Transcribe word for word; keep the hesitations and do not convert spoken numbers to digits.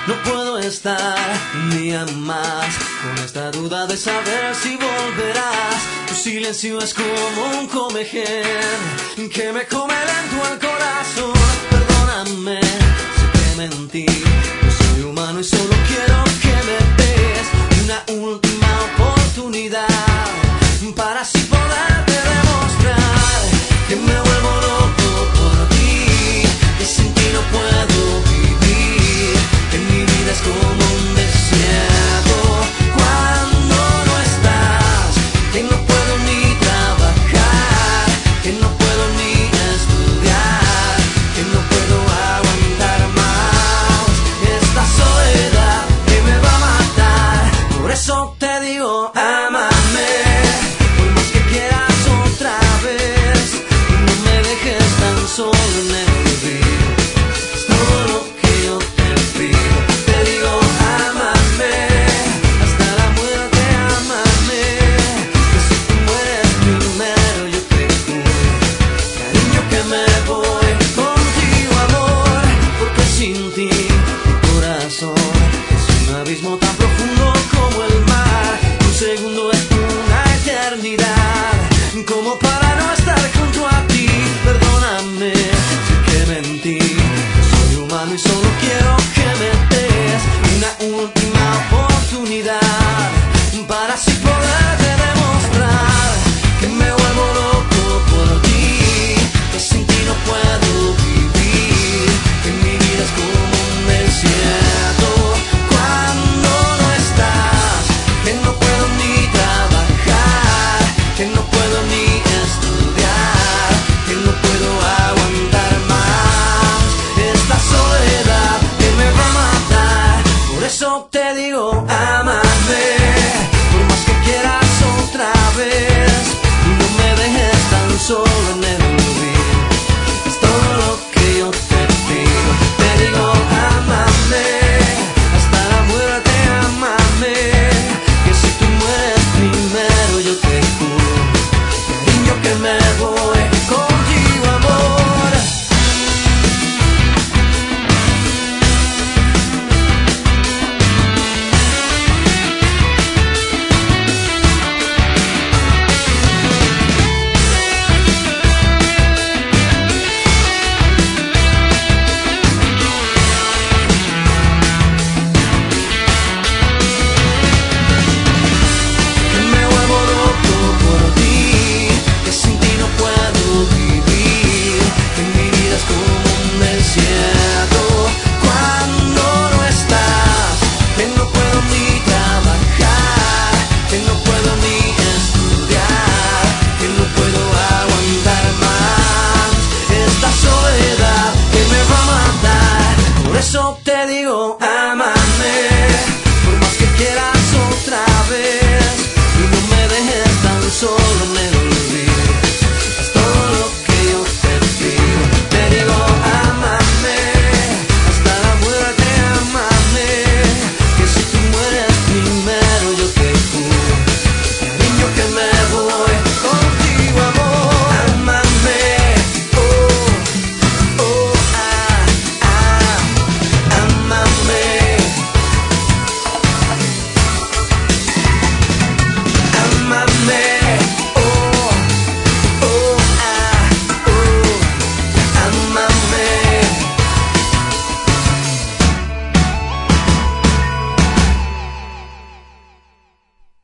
No puedo estar un día más con esta duda de saber si volverás. Tu silencio es como un comején que me come lento el corazón. Perdóname si te mentí, yo soy humano y solo quiero que me des una última oportunidad para así poderte demostrar que me vuelvo loco por ti, que sin ti no puedo vivir, que mi vida es como un desierto cuando no estás, que no puedo ni trabajar, que no puedo ni estudiar, que no puedo aguantar más esta soledad que me va a matar. Por eso te digo, ah,